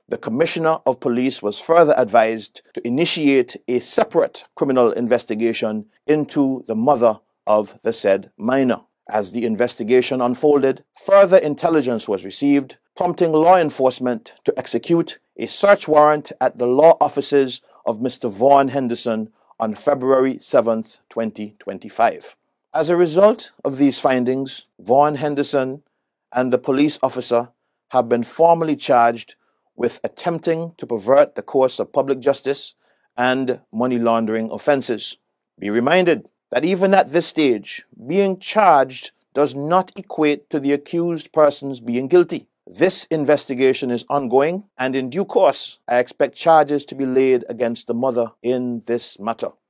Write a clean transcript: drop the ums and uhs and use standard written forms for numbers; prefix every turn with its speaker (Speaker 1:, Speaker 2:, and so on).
Speaker 1: The Commissioner of Police was further advised to initiate a separate criminal investigation into the mother of the said minor. As the investigation unfolded, further intelligence was received, prompting law enforcement to execute a search warrant at the law offices of Mr. Vaughn Henderson on February 7, 2025. As a result of these findings, Vaughn Henderson and the police officer have been formally charged with attempting to pervert the course of public justice and money laundering offenses. Be reminded that even at this stage, being charged does not equate to the accused persons being guilty. This investigation is ongoing, and in due course, I expect charges to be laid against the mother in this matter.